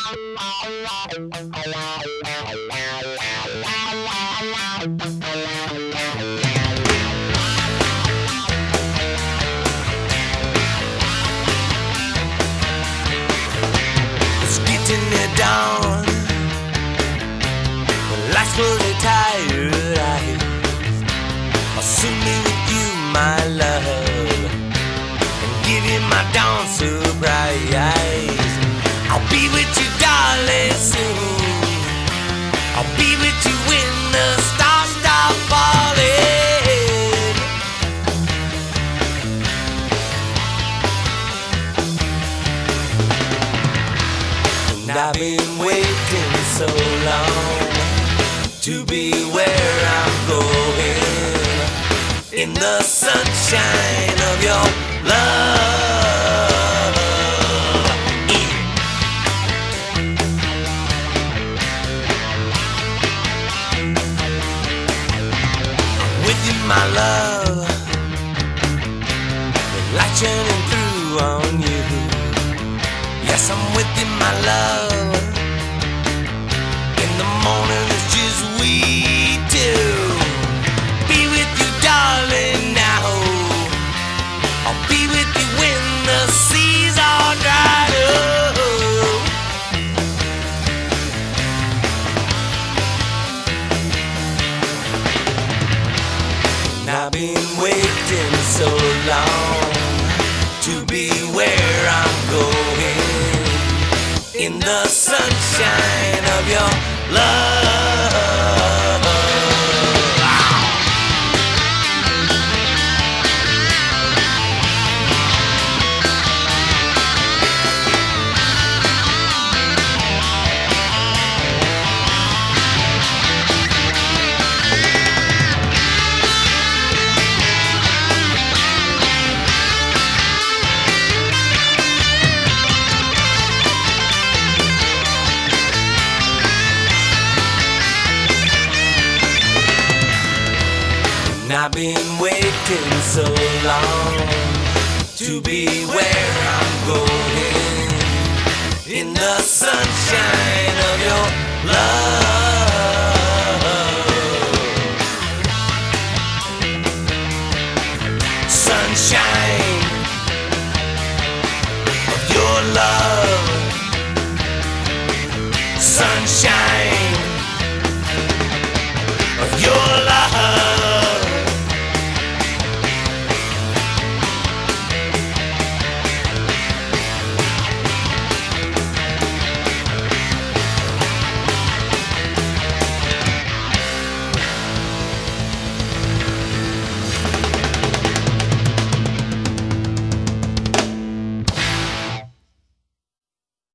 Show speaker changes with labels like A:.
A: It's getting me down. The lights slowly tired eyes. I'll soon be with you, my love, and give you my dawn surprise. I'll be with you, darling, soon. I'll be with you when the stars stop falling. And I've been waiting so long to be where I'm going, in the sunshine of your love. Yeah. I'm with you, my love, the light shining through on you. Yes, I'm with you, my love. In the morning it's just we two. Be with you, darling, now. I'll be with you when the seas are dried up. And I've been waiting so long to be where I'm going, in the sunshine of your love. And I've been waiting so long to be where I'm going,